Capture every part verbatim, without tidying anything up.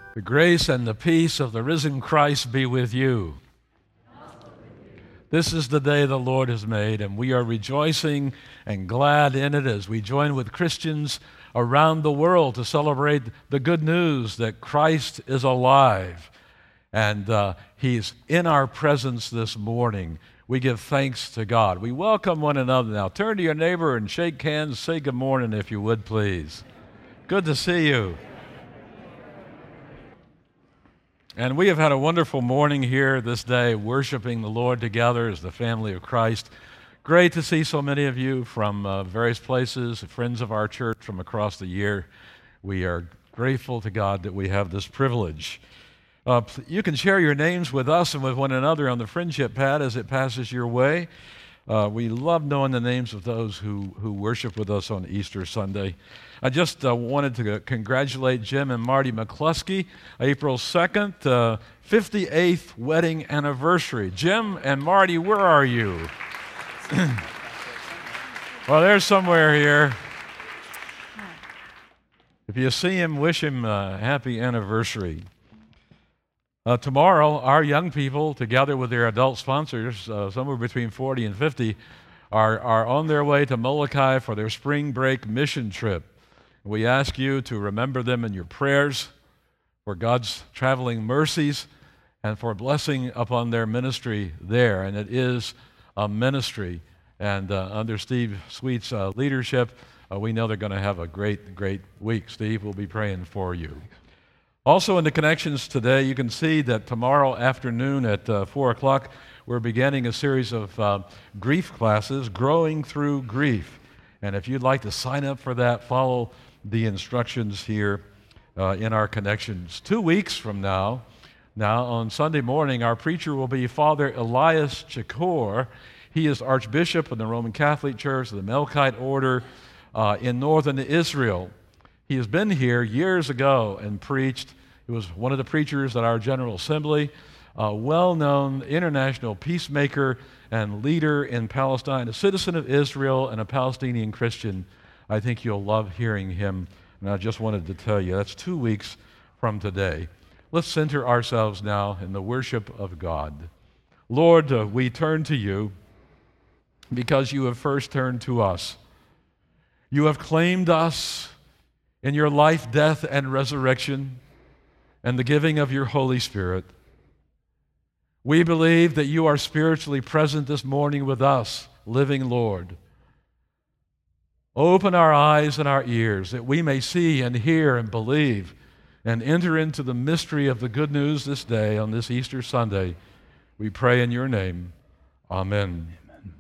The grace and the peace of the risen Christ be with you. This is the day the Lord has made, and we are rejoicing and glad in it as we join with Christians around the world to celebrate the good news that Christ is alive, and uh, He's in our presence this morning. We give thanks to God. We welcome one another now. Turn to your neighbor and shake hands. Say good morning if you would, please. Good to see you. And we have had a wonderful morning here this day, worshiping the Lord together as the family of Christ. Great to see so many of you from uh, various places, friends of our church from across the year. We are grateful to God that we have this privilege. Uh, you can share your names with us and with one another on the friendship pad as it passes your way. Uh, we love knowing the names of those who, who worship with us on Easter Sunday. I just uh, wanted to congratulate Jim and Marty McCluskey, April second, uh, fifty-eighth wedding anniversary. Jim and Marty, where are you? Well, they're somewhere here. If you see him, wish him a happy anniversary. Uh, tomorrow, our young people, together with their adult sponsors, uh, somewhere between forty and fifty, are, are on their way to Molokai for their spring break mission trip. We ask you to remember them in your prayers for God's traveling mercies and for blessing upon their ministry there. And it is a ministry. And uh, under Steve Sweet's uh, leadership, uh, we know they're going to have a great, great week. Steve, we'll be praying for you. Also in the connections today, you can see that tomorrow afternoon at uh, four o'clock, we're beginning a series of uh, grief classes, Growing Through Grief. And if you'd like to sign up for that, follow the instructions here uh, in our connections. Two weeks from now, now on Sunday morning, our preacher will be Father Elias Chakor. He is Archbishop of the Roman Catholic Church of the Melkite Order uh, in northern Israel. He has been here years ago and preached. He was one of the preachers at our General Assembly, a well-known international peacemaker and leader in Palestine, a citizen of Israel and a Palestinian Christian. I think you'll love hearing him, and I just wanted to tell you, that's two weeks from today. Let's center ourselves now in the worship of God. Lord, uh, we turn to you because you have first turned to us. You have claimed us in your life, death, and resurrection, and the giving of your Holy Spirit. We believe that you are spiritually present this morning with us, living Lord. Open our eyes and our ears that we may see and hear and believe and enter into the mystery of the good news this day on this Easter Sunday. We pray in your name. Amen. Amen.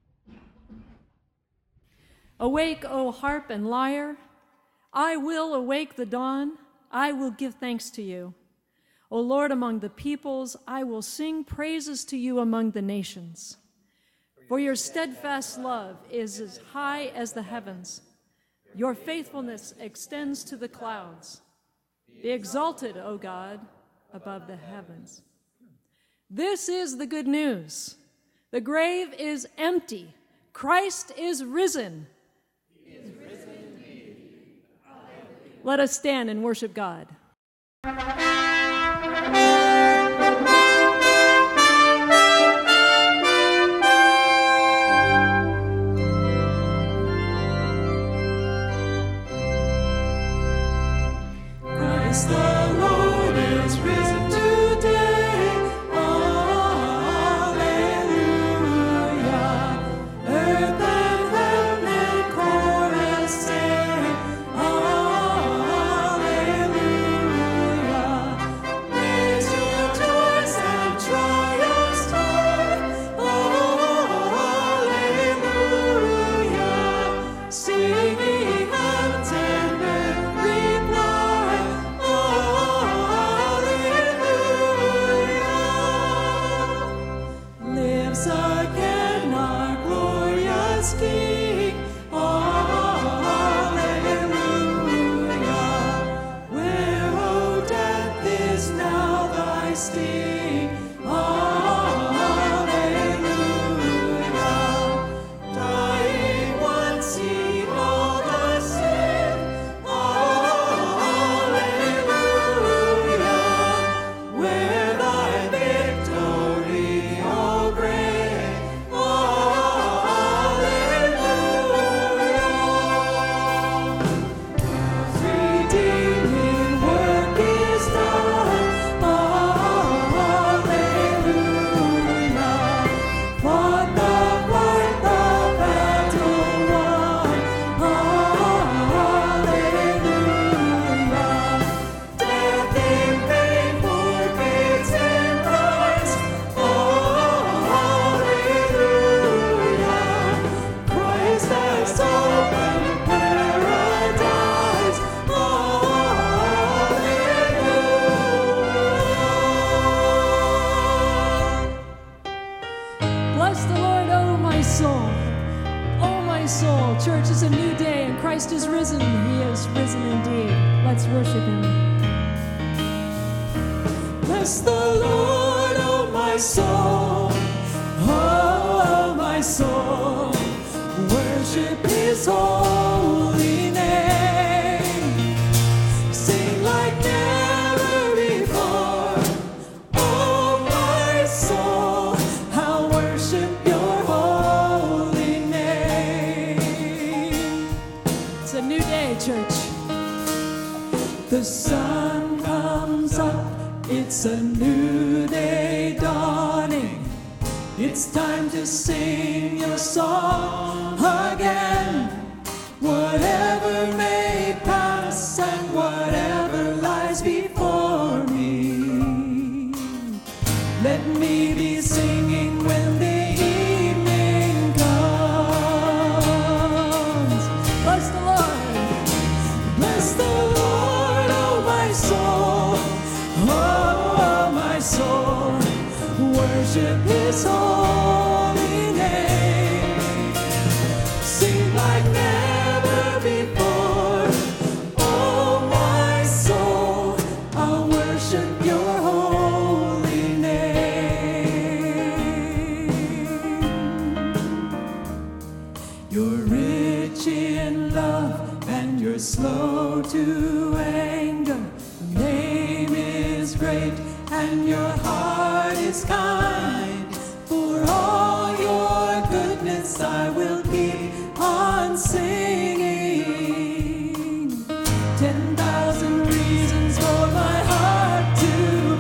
Awake, O harp and lyre. I will awake the dawn. I will give thanks to you. O Lord, among the peoples, I will sing praises to you among the nations. For your steadfast love is as high as the heavens. Your faithfulness extends to the clouds. Be exalted, O God, above the heavens. This is the good news. The grave is empty. Christ is risen. He is risen indeed. Let us stand and worship God. The Lord is risen today. Alleluia. Earth and heaven and chorus sing. Alleluia. Raise your joys and joyous time. Alleluia. Singing heavens and earth reply. Lives again our glorious King. Alleluia. Where, O death, is now thy sting? Alleluia. Dying once he all the sin. Alleluia. soul. Church, is a new day, and Christ is risen. He is risen indeed. Let's worship him. Bless the Lord, oh my soul, oh my soul, worship his holy name. Sing like never before, oh my soul, I'll worship your holy name. It's a new day, church. The sun comes up, it's a new day dawning. It's time to sing your song again. Whatever may pass and whatever lies before me, let me be singing when the evening comes. Bless the Lord. Bless the Lord, oh my soul, oh my soul, worship his holy name. Sing like never before, oh my soul, I'll worship your holy name. You're rich in love and you're slow to anger. Your name is great and your heart is kind. For all your goodness I will keep on singing. Ten thousand reasons for my heart to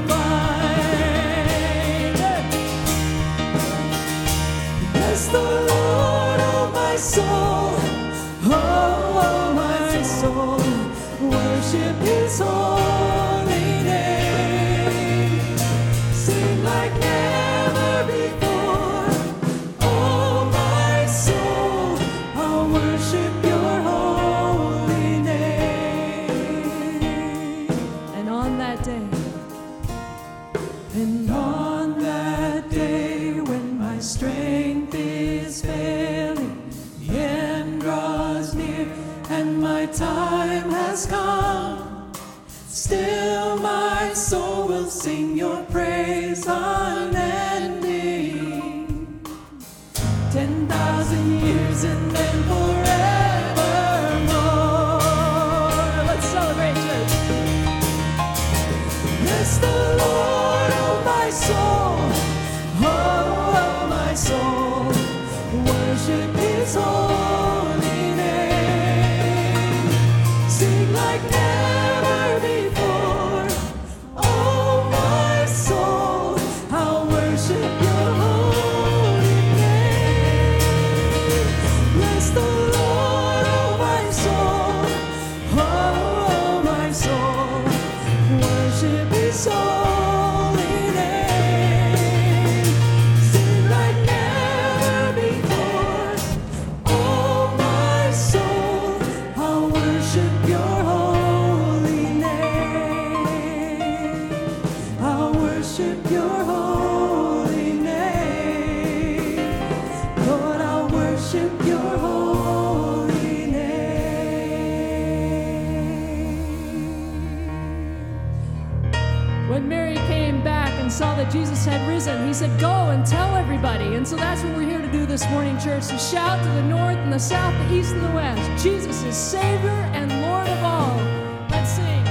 find. Bless the Lord, oh my soul, oh my soul, worship his holy name. Sing like never before, oh my soul, I'll worship your holy name. And on that day, And on that day when my strength is failing, the end draws near and my time has come, still my soul will sing your praise unending. Ten thousand years and then forevermore. let's celebrate, church. Bless the Lord, oh my soul, oh, oh my soul, worship his holy name. Sing like never before, oh my soul, I'll worship your holy name. Bless the Lord, oh my soul, oh, oh my soul, worship his holy name. Sing like never before, oh my soul, I'll worship your holy name. I'll worship your holy name. Lord, I'll worship your holy name. When Mary came back and saw that Jesus had risen, he said, go and tell everybody. And so that's what we're here to do this morning, church, to shout to the north and the south, the east and the west. Jesus is Savior and Lord of all. Let's sing.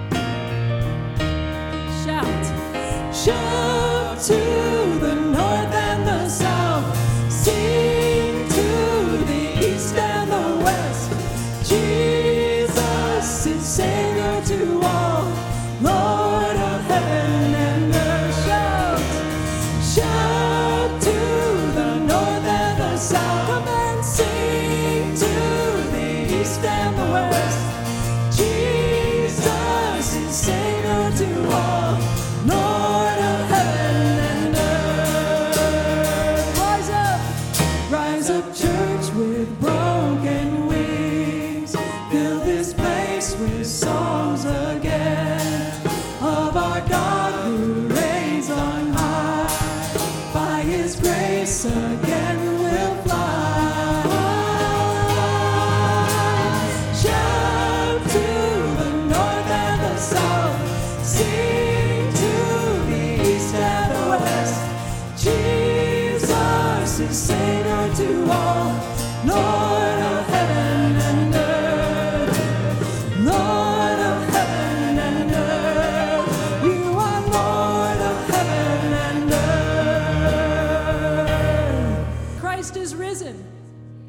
Shout. Shout to the north and the south, sing to the east and the west. Jesus is Savior to all, Lord of heaven and earth. Shout, shout to the north and the south. Come and sing to the east and the west. Jesus is Savior to all, Lord of heaven and earth. Rise up. Rise up, church, with broken wings. Fill this place with songs again of our God who reigns on high. By his grace again we'll fly.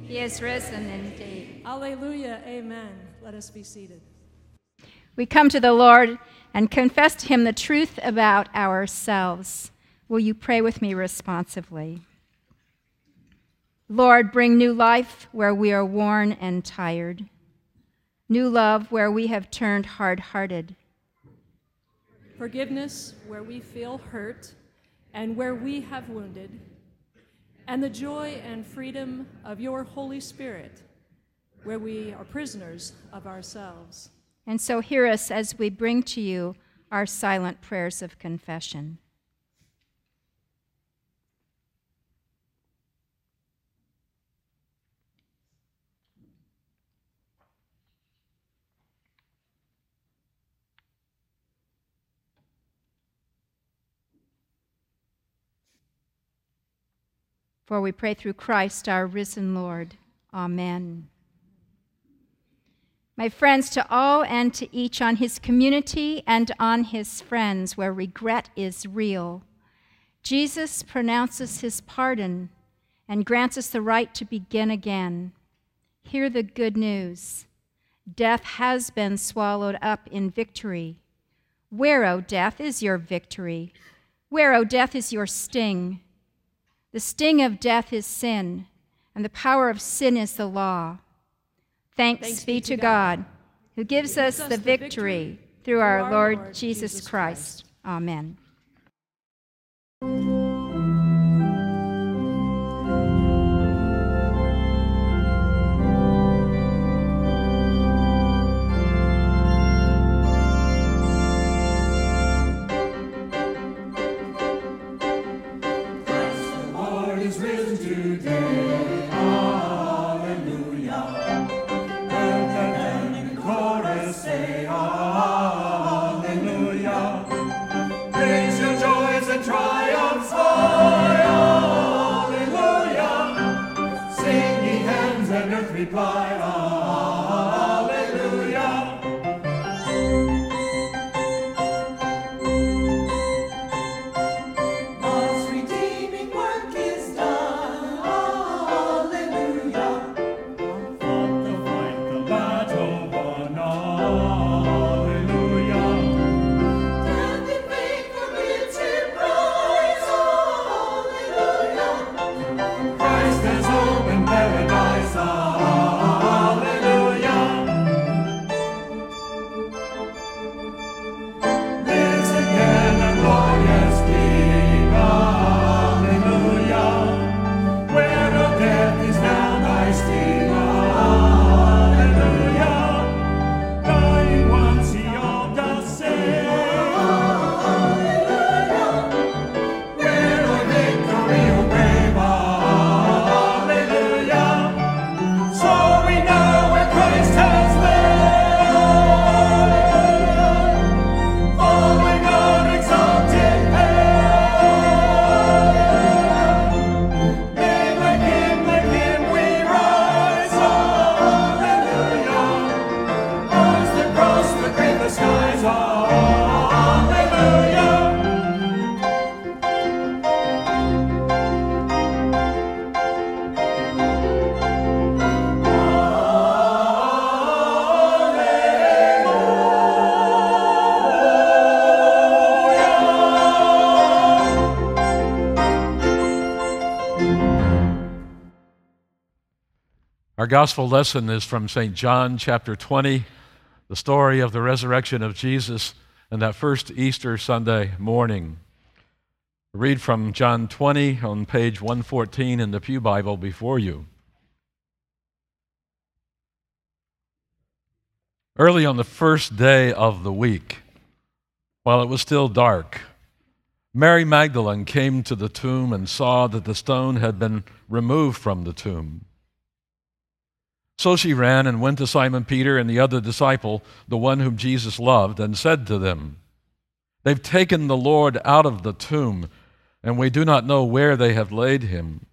He is risen indeed. Alleluia, amen. Let us be seated. We come to the Lord and confess to him the truth about ourselves. Will you pray with me responsively? Lord, bring new life where we are worn and tired, new love where we have turned hard-hearted, Forgiveness where we feel hurt and where we have wounded, and the joy and freedom of your Holy Spirit where we are prisoners of ourselves. And so hear us as we bring to you our silent prayers of confession. For we pray through Christ, our risen Lord. Amen. My friends, to all and to each on his community and on his friends where regret is real, Jesus pronounces his pardon and grants us the right to begin again. Hear the good news. Death has been swallowed up in victory. Where, O death, is your victory? Where, O death, is your sting? The sting of death is sin, and the power of sin is the law. Thanks, Thanks be to God, God who gives, gives us, us the victory, victory through our, our Lord, Lord Jesus, Jesus Christ. Christ. Amen. Reply, hallelujah. God's redeeming work is done, hallelujah. Fought the fight, the battle won, hallelujah. Stand in faith for risen prize, hallelujah. Christ has opened paradise, hallelujah. Our gospel lesson is from Saint John chapter twenty, the story of the resurrection of Jesus and that first Easter Sunday morning. Read from John twenty on page one fourteen in the Pew Bible before you. Early on the first day of the week, while it was still dark, Mary Magdalene came to the tomb and saw that the stone had been removed from the tomb. So she ran and went to Simon Peter and the other disciple, the one whom Jesus loved, and said to them, "They've taken the Lord out of the tomb, and we do not know where they have laid him."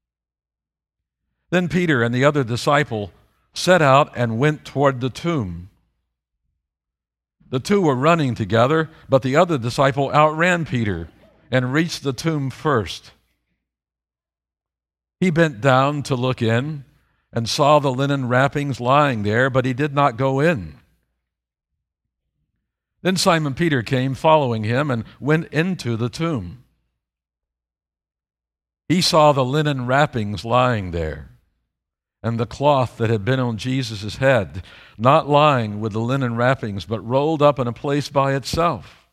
Then Peter and the other disciple set out and went toward the tomb. The two were running together, but the other disciple outran Peter and reached the tomb first. He bent down to look in, and saw the linen wrappings lying there, but he did not go in. Then Simon Peter came following him and went into the tomb. He saw the linen wrappings lying there, and the cloth that had been on Jesus' head, not lying with the linen wrappings, but rolled up in a place by itself.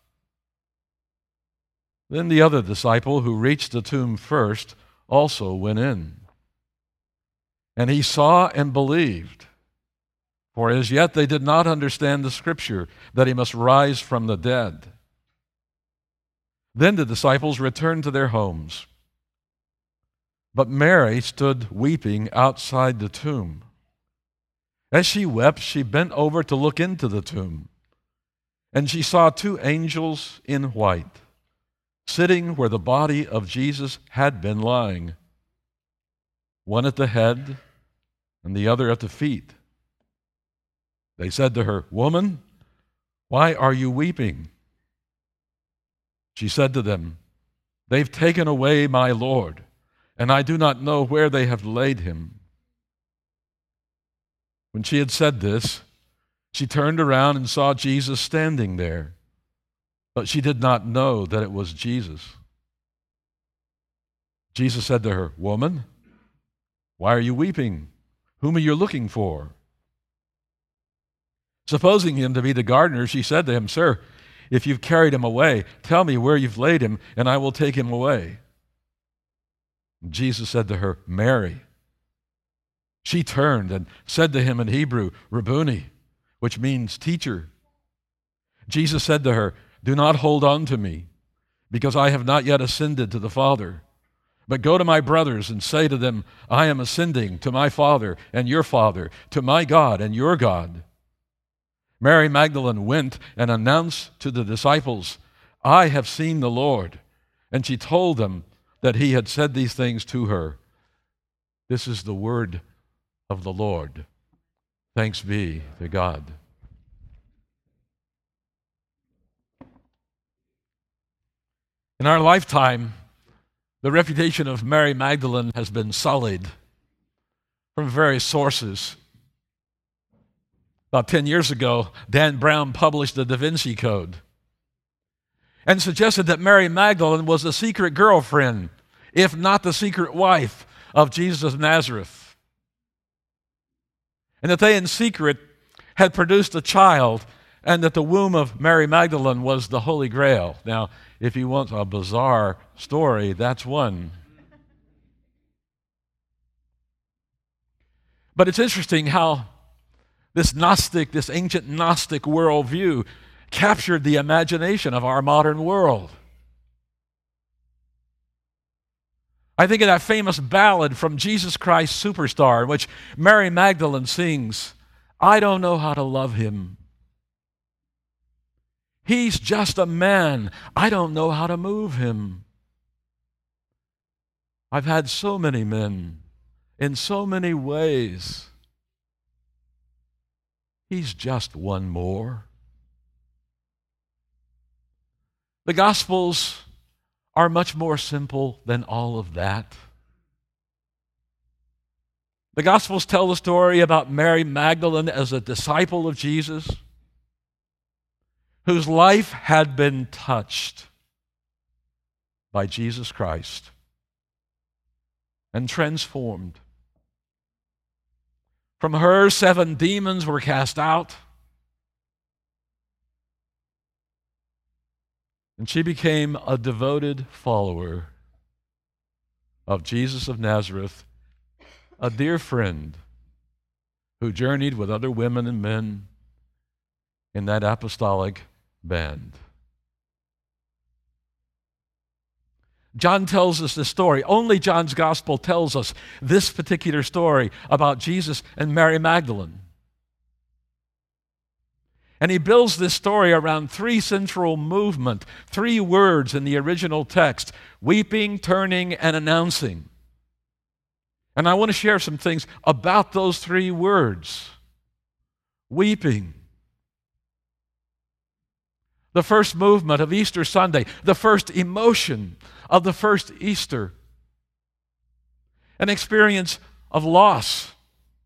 Then the other disciple, who reached the tomb first, also went in. And he saw and believed, for as yet they did not understand the scripture, that he must rise from the dead. Then the disciples returned to their homes. But Mary stood weeping outside the tomb. As she wept, she bent over to look into the tomb, and she saw two angels in white, sitting where the body of Jesus had been lying, one at the head and the other at the feet. They said to her, "Woman, why are you weeping?" She said to them, "They've taken away my Lord, and I do not know where they have laid him." When she had said this, she turned around and saw Jesus standing there, but she did not know that it was Jesus. Jesus said to her, "Woman, why are you weeping? Whom are you looking for?" Supposing him to be the gardener, she said to him, "Sir, if you've carried him away, tell me where you've laid him, and I will take him away." Jesus said to her, "Mary." She turned and said to him in Hebrew, "Rabboni," which means teacher. Jesus said to her, "Do not hold on to me, because I have not yet ascended to the Father. But go to my brothers and say to them, I am ascending to my Father and your Father, to my God and your God." Mary Magdalene went and announced to the disciples, "I have seen the Lord." And she told them that he had said these things to her. This is the word of the Lord. Thanks be to God. In our lifetime, the reputation of Mary Magdalene has been sullied from various sources. About ten years ago, Dan Brown published the Da Vinci Code and suggested that Mary Magdalene was the secret girlfriend, if not the secret wife, of Jesus of Nazareth, and that they in secret had produced a child, and that the womb of Mary Magdalene was the Holy Grail. Now, if you want a bizarre story, that's one. But it's interesting how this Gnostic, this ancient Gnostic worldview captured the imagination of our modern world. I think of that famous ballad from Jesus Christ Superstar, in which Mary Magdalene sings, "I don't know how to love him. He's just a man. I don't know how to move him. I've had so many men in so many ways. He's just one more." The Gospels are much more simple than all of that. The Gospels tell the story about Mary Magdalene as a disciple of Jesus, whose life had been touched by Jesus Christ and transformed. From her, seven demons were cast out, and she became a devoted follower of Jesus of Nazareth, a dear friend who journeyed with other women and men in that apostolic band. John tells us this story. Only John's gospel tells us this particular story about Jesus and Mary Magdalene. And he builds this story around three central movements, three words in the original text: weeping, turning, and announcing. And I want to share some things about those three words. Weeping. The first movement of Easter Sunday, the first emotion of the first Easter. An experience of loss,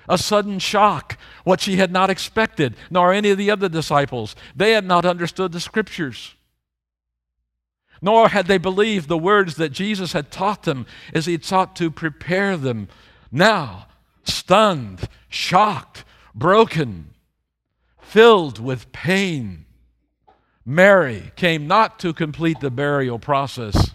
a sudden shock, what she had not expected, nor any of the other disciples. They had not understood the Scriptures, nor had they believed the words that Jesus had taught them as he sought to prepare them. Now, stunned, shocked, broken, filled with pain, Mary came not to complete the burial process,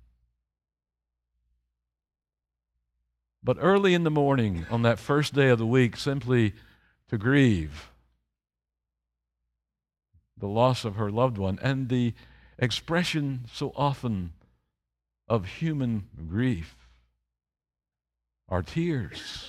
but early in the morning on that first day of the week, simply to grieve the loss of her loved one and the expression so often of human grief are tears.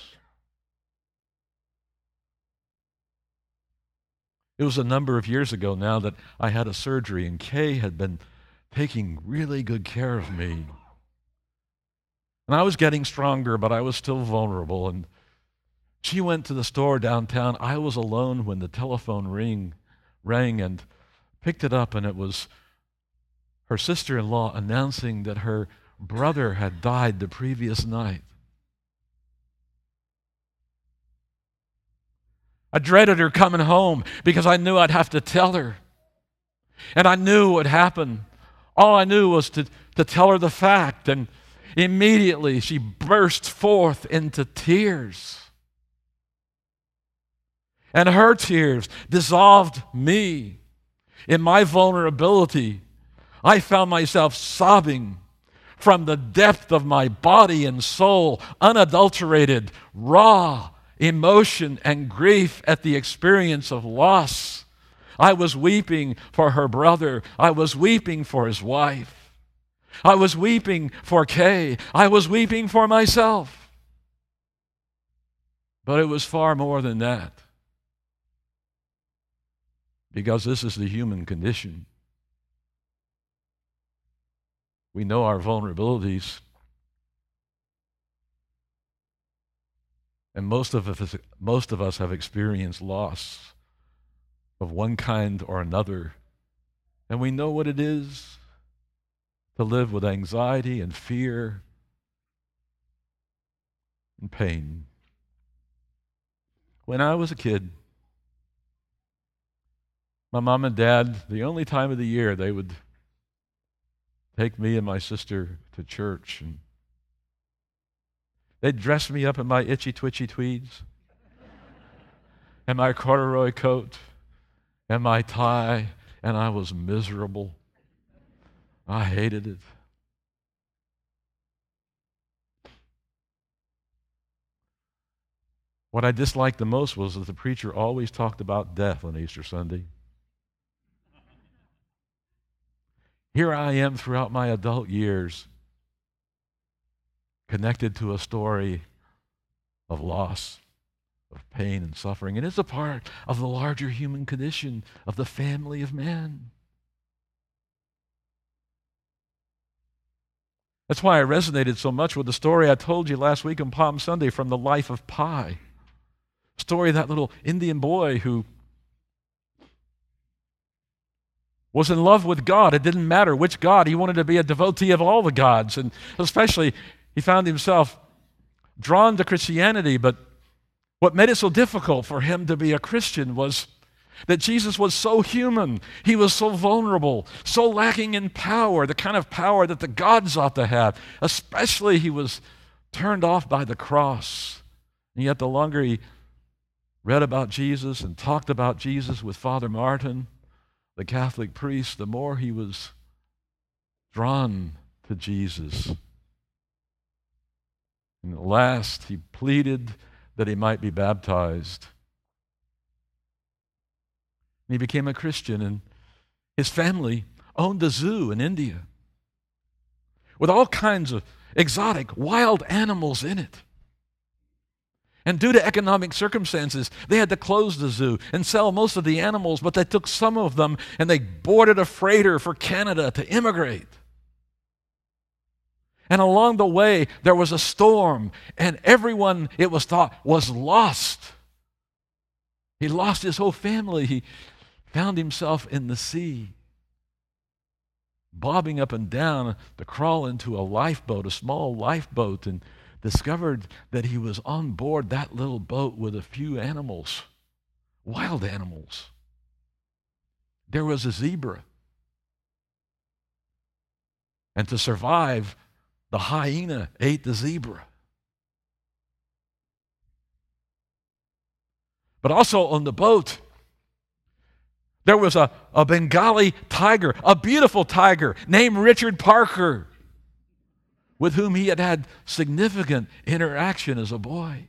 It was a number of years ago now that I had a surgery, and Kay had been taking really good care of me. And I was getting stronger, but I was still vulnerable. And she went to the store downtown. I was alone when the telephone ring rang and picked it up, and it was her sister-in-law announcing that her brother had died the previous night. I dreaded her coming home because I knew I'd have to tell her. And I knew what would happen. All I knew was to, to tell her the fact, and immediately she burst forth into tears. And her tears dissolved me. In my vulnerability, I found myself sobbing from the depth of my body and soul, unadulterated, raw emotion and grief at the experience of loss. I was weeping for her brother. I was weeping for his wife. I was weeping for Kay. I was weeping for myself. But it was far more than that, because this is the human condition. We know our vulnerabilities. And most of us, most of us have experienced loss of one kind or another. And we know what it is to live with anxiety and fear and pain. When I was a kid, my mom and dad, the only time of the year they would take me and my sister to church, and they'd dress me up in my itchy, twitchy tweeds and my corduroy coat and my tie, and I was miserable. I hated it. What I disliked the most was that the preacher always talked about death on Easter Sunday. Here I am throughout my adult years, connected to a story of loss, of pain and suffering. And it's a part of the larger human condition of the family of man. That's why I resonated so much with the story I told you last week on Palm Sunday from the life of Pi. Story of that little Indian boy who was in love with God. It didn't matter which God. He wanted to be a devotee of all the gods, and especially he found himself drawn to Christianity. But what made it so difficult for him to be a Christian was that Jesus was so human. He was so vulnerable, so lacking in power, the kind of power that the gods ought to have. Especially he was turned off by the cross. And yet the longer he read about Jesus and talked about Jesus with Father Martin, the Catholic priest, the more he was drawn to Jesus. And at last he pleaded that he might be baptized. And he became a Christian, and his family owned a zoo in India with all kinds of exotic, wild animals in it. And due to economic circumstances, they had to close the zoo and sell most of the animals, but they took some of them and they boarded a freighter for Canada to immigrate. And along the way, there was a storm, and everyone, it was thought, was lost. He lost his whole family. He found himself in the sea, bobbing up and down to crawl into a lifeboat, a small lifeboat, and discovered that he was on board that little boat with a few animals, wild animals. There was a zebra. And to survive, the hyena ate the zebra. But also on the boat, there was a, a Bengali tiger, a beautiful tiger named Richard Parker, with whom he had had significant interaction as a boy.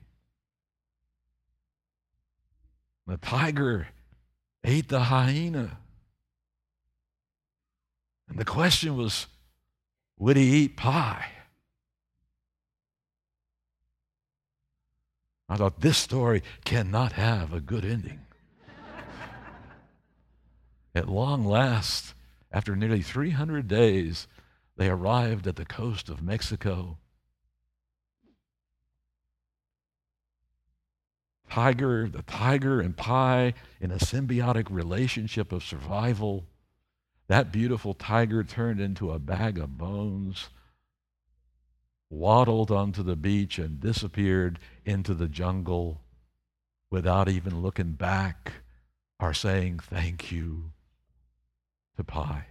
The tiger ate the hyena. And the question was, would he eat pie? I thought, this story cannot have a good ending. At long last, after nearly three hundred days, they arrived at the coast of Mexico. Tiger, the tiger and pie in a symbiotic relationship of survival. That beautiful tiger turned into a bag of bones, waddled onto the beach, and disappeared into the jungle without even looking back or saying thank you to pie.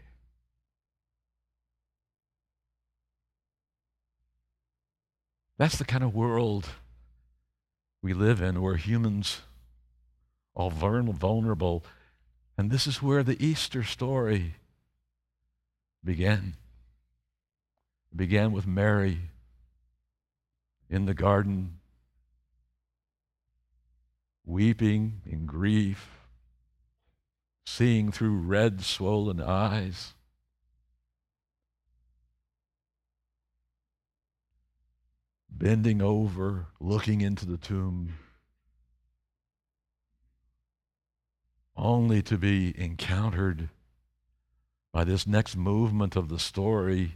That's the kind of world we live in, where humans are vulnerable. And this is where the Easter story began. It began with Mary in the garden, weeping in grief, seeing through red, swollen eyes. Bending over, looking into the tomb, only to be encountered by this next movement of the story,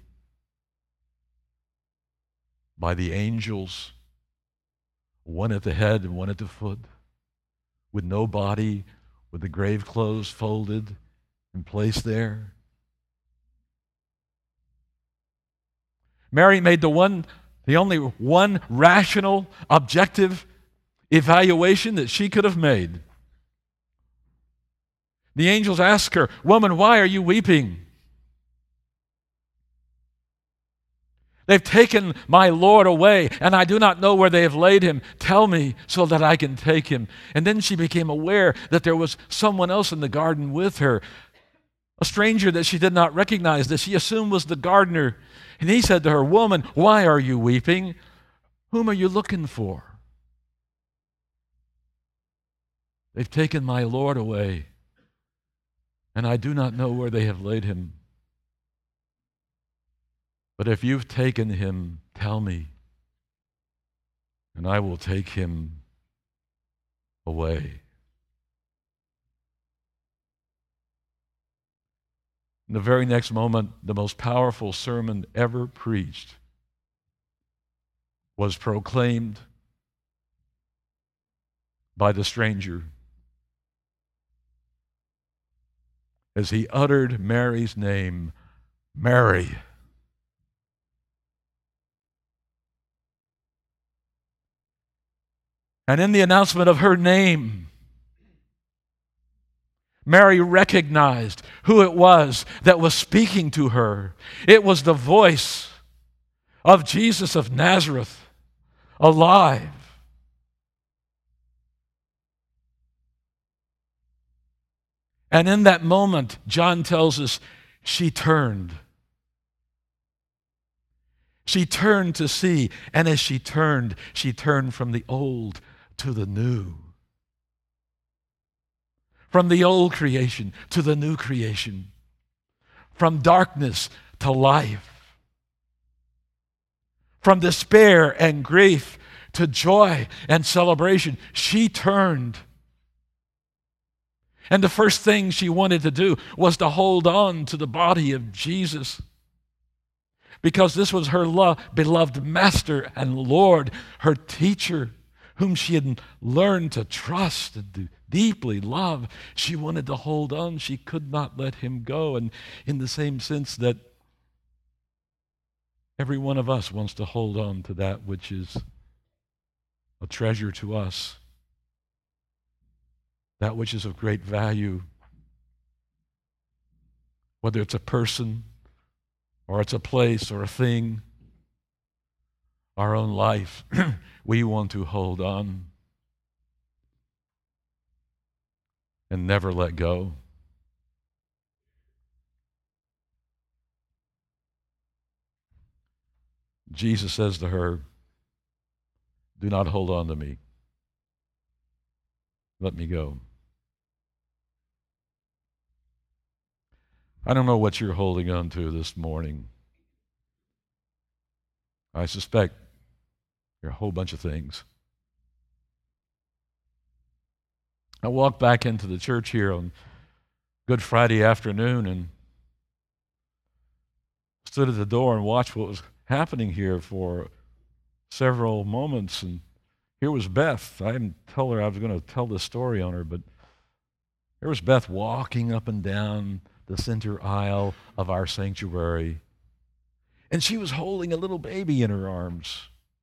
by the angels, one at the head and one at the foot, with no body, with the grave clothes folded and placed there. Mary made the one The only one rational, objective evaluation that she could have made. The angels ask her, "Woman, why are you weeping?" "They've taken my Lord away, and I do not know where they have laid him. Tell me so that I can take him." And then she became aware that there was someone else in the garden with her, a stranger that she did not recognize, that she assumed was the gardener. And he said to her, "Woman, why are you weeping? Whom are you looking for?" "They've taken my Lord away, and I do not know where they have laid him. But if you've taken him, tell me, and I will take him away." In the very next moment, the most powerful sermon ever preached was proclaimed by the stranger as he uttered Mary's name, "Mary." And in the announcement of her name, Mary recognized who it was that was speaking to her. It was the voice of Jesus of Nazareth, alive. And in that moment, John tells us, she turned. She turned to see, and as she turned, she turned from the old to the new. From the old creation to the new creation. From darkness to life. From despair and grief to joy and celebration. She turned. And the first thing she wanted to do was to hold on to the body of Jesus. Because this was her lo- beloved Master and Lord, her teacher, whom she had learned to trust and to deeply love. She wanted to hold on. She could not let him go. And in the same sense that Every one of us wants to hold on to that which is a treasure to us, that which is of great value, whether it's a person or it's a place or a thing, our own life. We want to hold on and never let go. Jesus says to her, do not hold on to me. Let me go. I don't know what you're holding on to this morning. I suspect there are a whole bunch of things. I walked back into the church here on Good Friday afternoon and stood at the door and watched what was happening here for several moments. And here was Beth. I didn't tell her I was going to tell this story on her, but here was Beth walking up and down the center aisle of our sanctuary. And she was holding a little baby in her arms.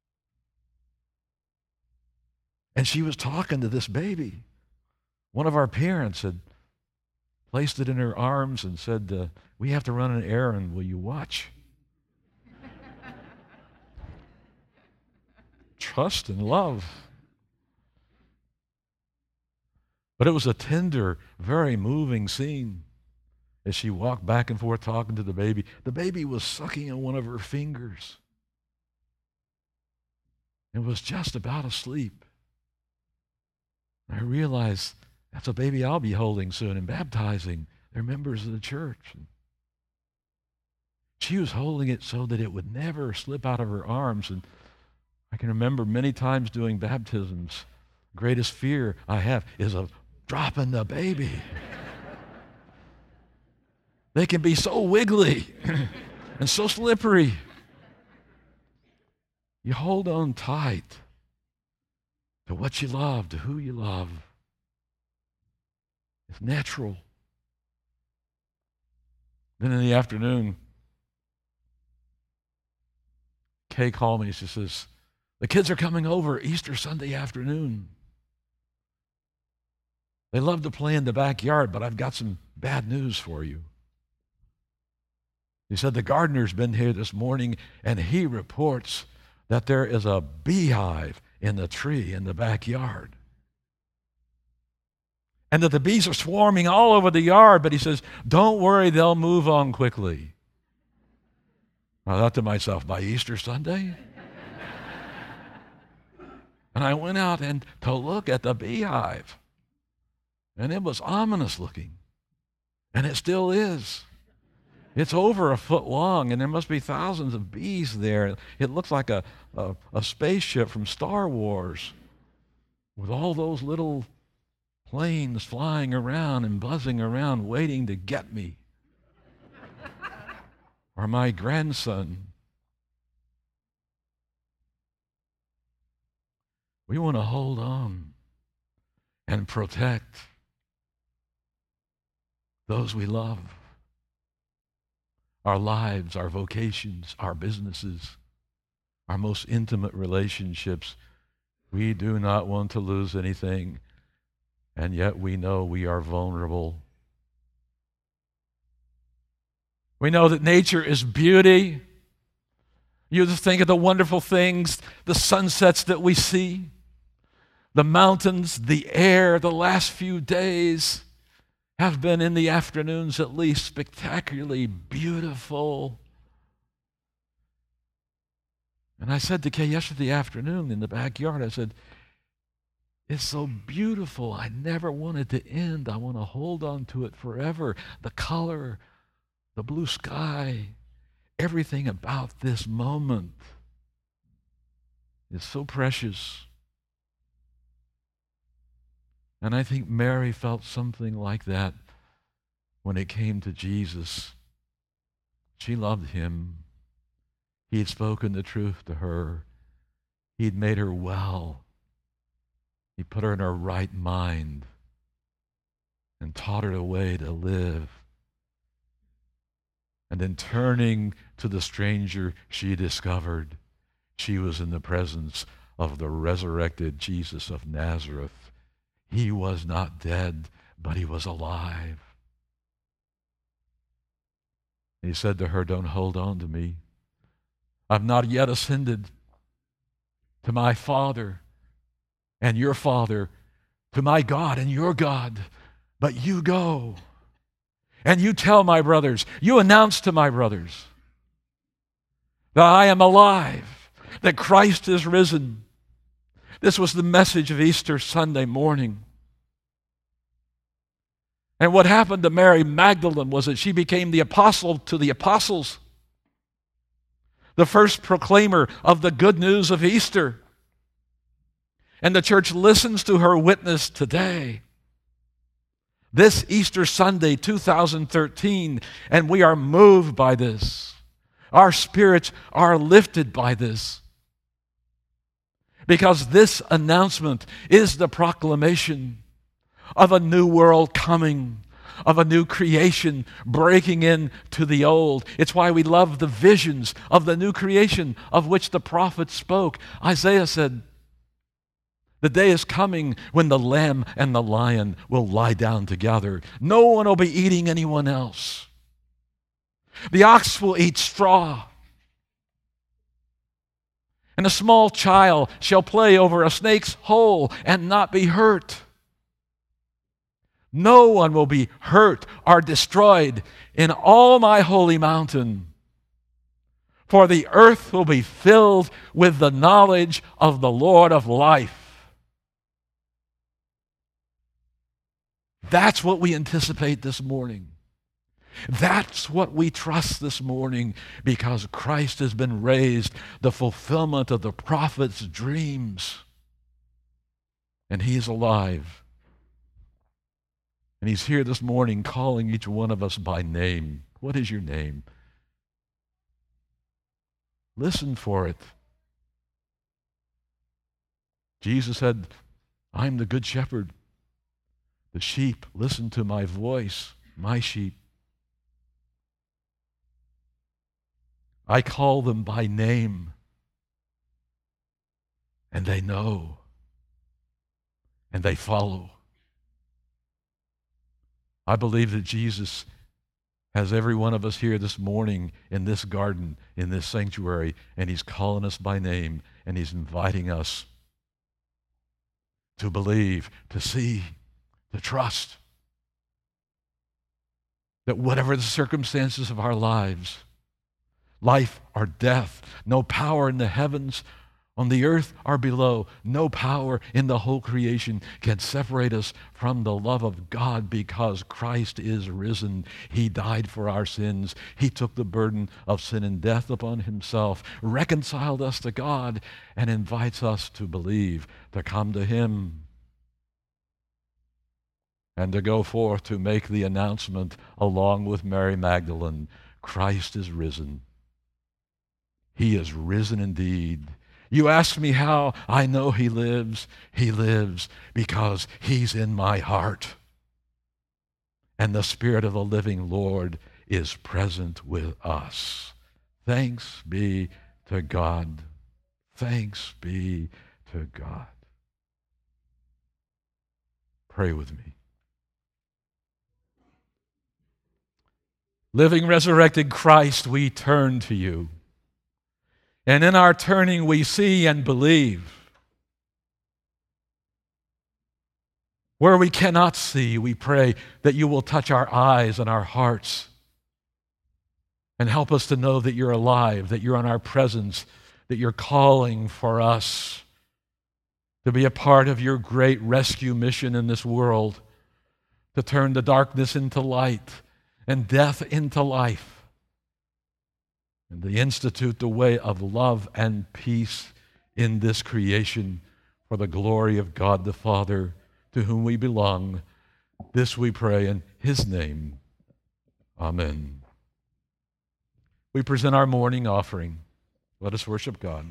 And she was talking to this baby. One of our parents had placed it in her arms and said, uh, we have to run an errand. Will you watch? Trust and love. But it was a tender, very moving scene as she walked back and forth talking to the baby. The baby was sucking on one of her fingers. It was just about asleep. I realized that's a baby I'll be holding soon and baptizing. They're members of the church. She was holding it so that it would never slip out of her arms. And I can remember many times doing baptisms. Greatest fear I have is of dropping the baby. They can be so wiggly and so slippery. You hold on tight to what you love, to who you love. It's natural. Then in the afternoon, Kay called me. She says, the kids are coming over Easter Sunday afternoon. They love to play in the backyard, but I've got some bad news for you. He said, the gardener's been here this morning, and he reports that there is a beehive in the tree in the backyard. And that the bees are swarming all over the yard, but he says, don't worry, they'll move on quickly. I thought to myself, by Easter Sunday? And I went out and to look at the beehive. And it was ominous looking. And it still is. It's over a foot long, and there must be thousands of bees there. It looks like a, a, a spaceship from Star Wars with all those little planes flying around and buzzing around waiting to get me. Or my grandson. We want to hold on and protect those we love. Our lives, our vocations, our businesses, our most intimate relationships. We do not want to lose anything, and yet we know we are vulnerable. We know that nature is beauty. You just think of the wonderful things, the sunsets that we see, the mountains, the air, the last few days have been, in the afternoons at least, spectacularly beautiful. And I said to Kay yesterday afternoon in the backyard, I said, it's so beautiful. I never want it to end. I want to hold on to it forever. The color, the blue sky, everything about this moment is so precious. And I think Mary felt something like that when it came to Jesus. She loved him. He had spoken the truth to her. He had made her well. He put her in her right mind and taught her the way to live. And then turning to the stranger, she discovered she was in the presence of the resurrected Jesus of Nazareth. He was not dead, but he was alive. He said to her, don't hold on to me. I've not yet ascended to my Father and your Father, to my God and your God. But you go and you tell my brothers, you announce to my brothers that I am alive, that Christ is risen. This was the message of Easter Sunday morning. And what happened to Mary Magdalene was that she became the apostle to the apostles, the first proclaimer of the good news of Easter. And the church listens to her witness today. This Easter Sunday, two thousand thirteen, and we are moved by this. Our spirits are lifted by this. Because this announcement is the proclamation of a new world coming, of a new creation breaking into the old. It's why we love the visions of the new creation of which the prophets spoke. Isaiah said, the day is coming when the lamb and the lion will lie down together. No one will be eating anyone else. The ox will eat straw, and a small child shall play over a snake's hole and not be hurt. No one will be hurt or destroyed in all my holy mountain, for the earth will be filled with the knowledge of the Lord of life. That's what we anticipate this morning. That's what we trust this morning, because Christ has been raised, the fulfillment of the prophet's dreams. And he is alive. And he's here this morning calling each one of us by name. What is your name? Listen for it. Jesus said, I'm the good shepherd. The sheep listen to my voice, my sheep. I call them by name, and they know, and they follow. I believe that Jesus has every one of us here this morning in this garden, in this sanctuary, and he's calling us by name, and he's inviting us to believe, to see, to trust that whatever the circumstances of our lives, life or death, no power in the heavens, on the earth or below, no power in the whole creation can separate us from the love of God, because Christ is risen. He died for our sins. He took the burden of sin and death upon himself, reconciled us to God, and invites us to believe, to come to him, and to go forth to make the announcement along with Mary Magdalene, Christ is risen. He is risen indeed. You ask me how I know he lives. He lives because he's in my heart. And the Spirit of the living Lord is present with us. Thanks be to God. Thanks be to God. Pray with me. Living, resurrected Christ, we turn to you. And in our turning, we see and believe. Where we cannot see, we pray that you will touch our eyes and our hearts and help us to know that you're alive, that you're in our presence, that you're calling for us to be a part of your great rescue mission in this world, to turn the darkness into light and death into life, and to institute the way of love and peace in this creation for the glory of God the Father, to whom we belong. This we pray in his name. Amen. We present our morning offering. Let us worship God.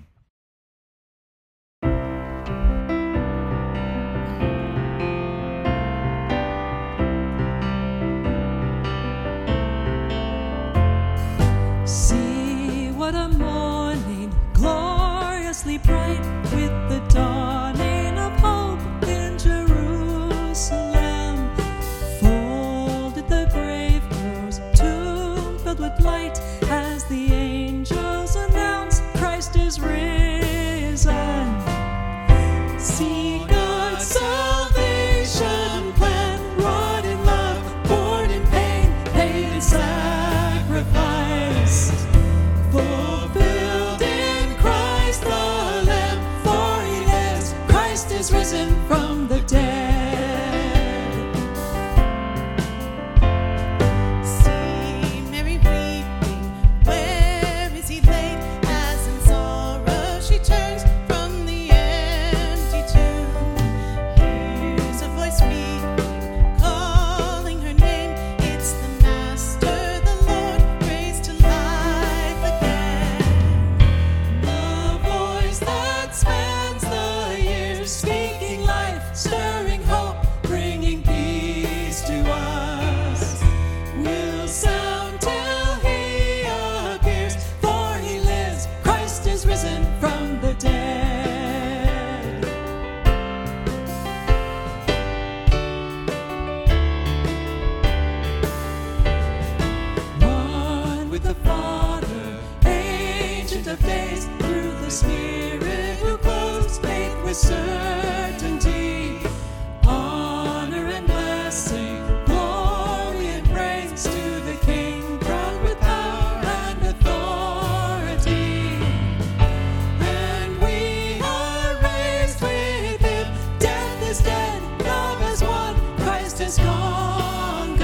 Spirit who clothes faith with certainty. Honor and blessing, glory and praise to the King, crowned with power and authority. And we are raised with him. Death is dead, love has won, Christ has conquered.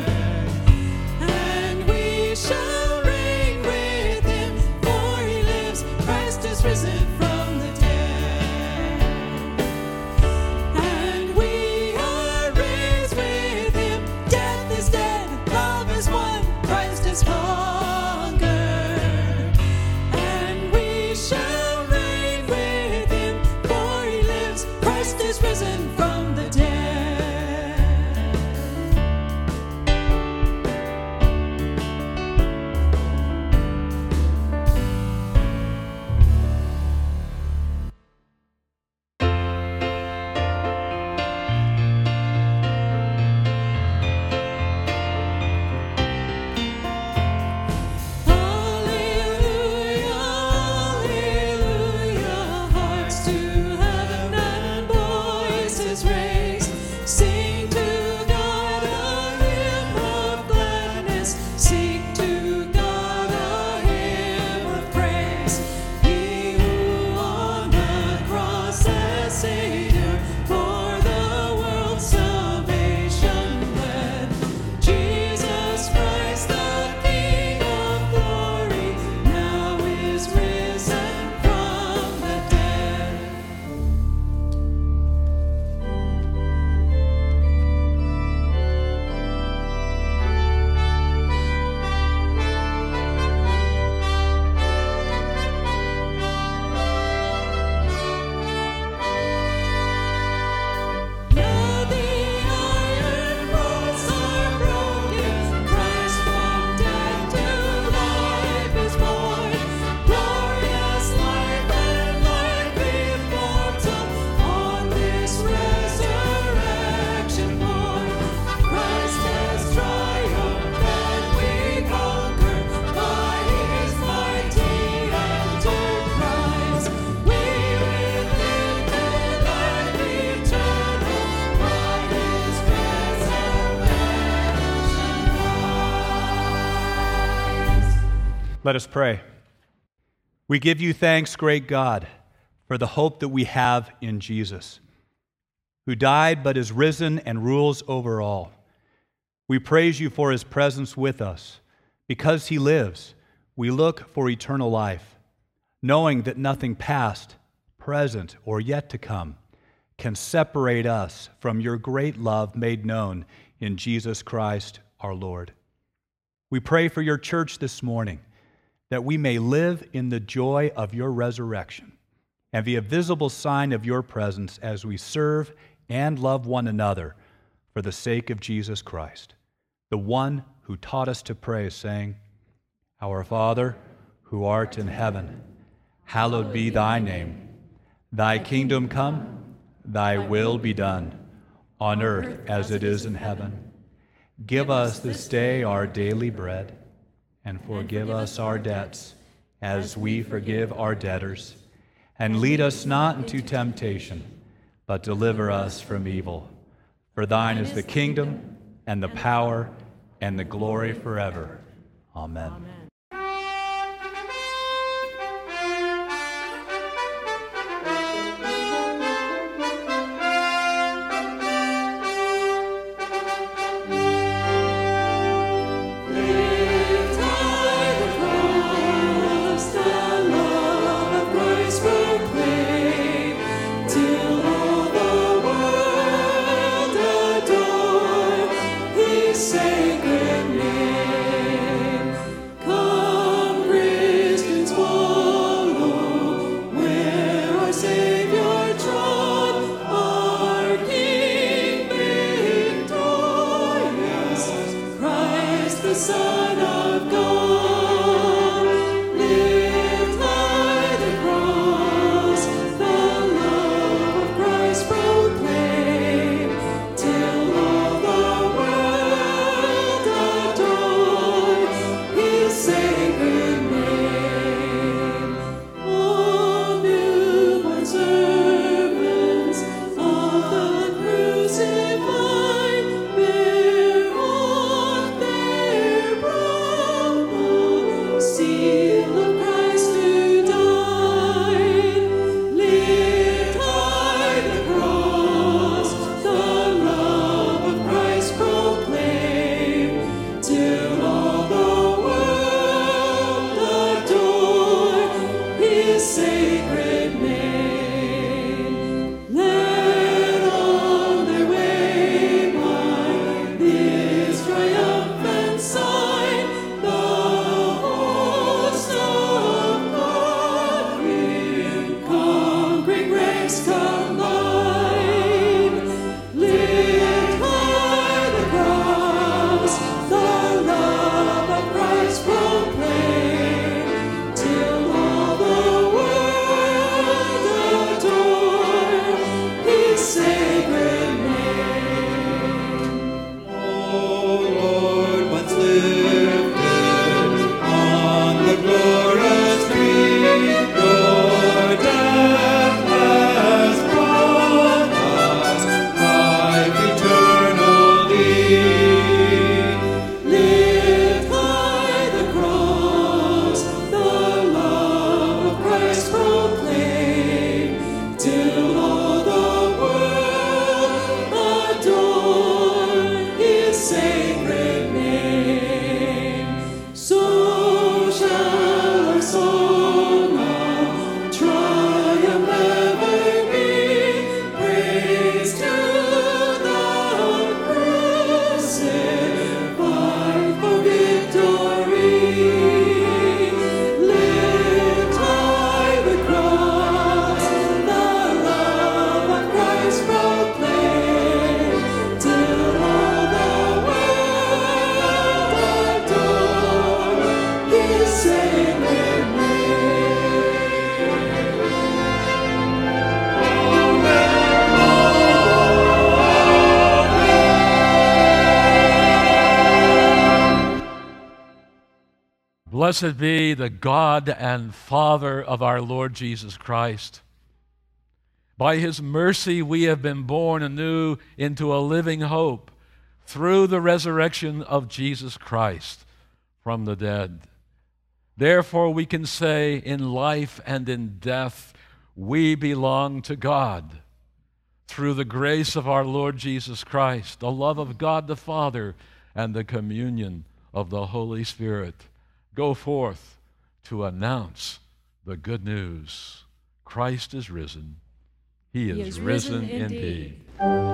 And we shall reign with him, for he lives, Christ is risen from the dead. And we are raised with him. Death is dead, love is won, Christ has conquered. And we shall reign with him, for he lives, Christ is risen from the dead. Hallelujah, hallelujah, hearts to heaven and voices raised, sing to God a hymn of gladness, sing to God a hymn of praise. He who on the cross as Savior for the world's salvation led, Jesus Christ the King of glory, now is risen from the dead. Now the iron rods are broken, Christ from death to life is born. Glorious life and life immortal, on this resurrection morn. Christ has triumphed and we conquer by his mighty enterprise. We will live in life eternal by his resurrection rise. Let us pray. We give you thanks, great God, for the hope that we have in Jesus, who died but is risen and rules over all. We praise you for his presence with us. Because he lives, we look for eternal life, knowing that nothing past, present, or yet to come can separate us from your great love made known in Jesus Christ our Lord. We pray for your church this morning, that we may live in the joy of your resurrection and be a visible sign of your presence as we serve and love one another for the sake of Jesus Christ, the one who taught us to pray, saying, Our Father, who art in heaven, hallowed be thy name. Thy kingdom come, thy will be done, on earth as it is in heaven. Give us this day our daily bread, and forgive us our debts, as we forgive our debtors. And lead us not into temptation, but deliver us from evil. For thine is the kingdom, and the power, and the glory forever. Amen. Amen. Lift high the cross, the love of Christ proclaim, till all the world adore his sacred name. Blessed be the God and Father of our Lord Jesus Christ. By his mercy we have been born anew into a living hope through the resurrection of Jesus Christ from the dead. Therefore we can say, in life and in death, we belong to God. Through the grace of our Lord Jesus Christ, the love of God the Father, and the communion of the Holy Spirit, go forth to announce the good news. Christ is risen. He is, He is risen, risen indeed. indeed.